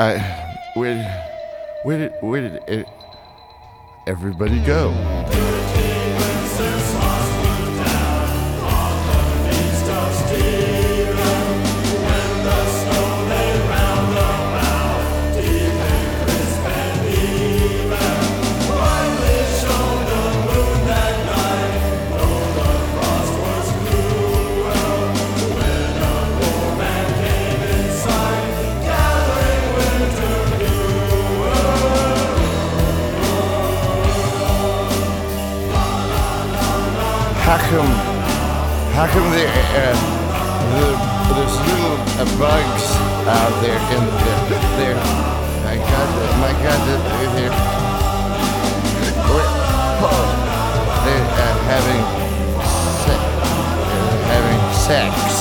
Where did everybody go? How come there's little bugs out there in there? My God, they're having sex.